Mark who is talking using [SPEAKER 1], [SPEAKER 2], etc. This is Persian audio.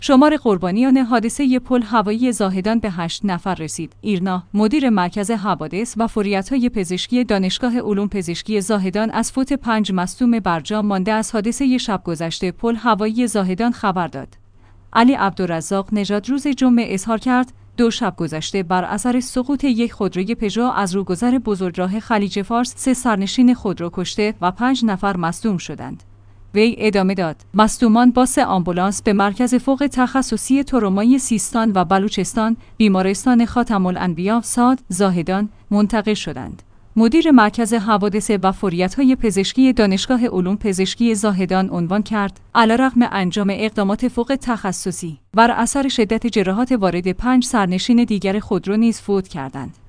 [SPEAKER 1] شمار قربانیان حادثه پل هوایی زاهدان به 8 نفر رسید. ایرنا، مدیر مرکز حوادث و فوریت‌های پزشکی دانشگاه علوم پزشکی زاهدان از فوت 5 مصدوم برجا مانده از حادثه شب گذشته پل هوایی زاهدان خبر داد. علی عبدالرزاق نژاد روز جمعه اظهار کرد 2 شب گذشته بر اثر سقوط یک خودروی پژو از روگذر بزرگراه خلیج فارس 3 سرنشین خودرو کشته و 5 نفر مصدوم شدند. وی ادامه داد: مصدومان با 3 آمبولانس به مرکز فوق تخصصی ترومای سیستان و بلوچستان، بیمارستان خاتم الانبیا ساد زاهدان منتقل شدند. مدیر مرکز حوادث و فوریت‌های پزشکی دانشگاه علوم پزشکی زاهدان عنوان کرد: علیرغم انجام اقدامات فوق تخصصی، بر اثر شدت جراحات وارد 5 سرنشین دیگر خودرو نیز فوت کردند.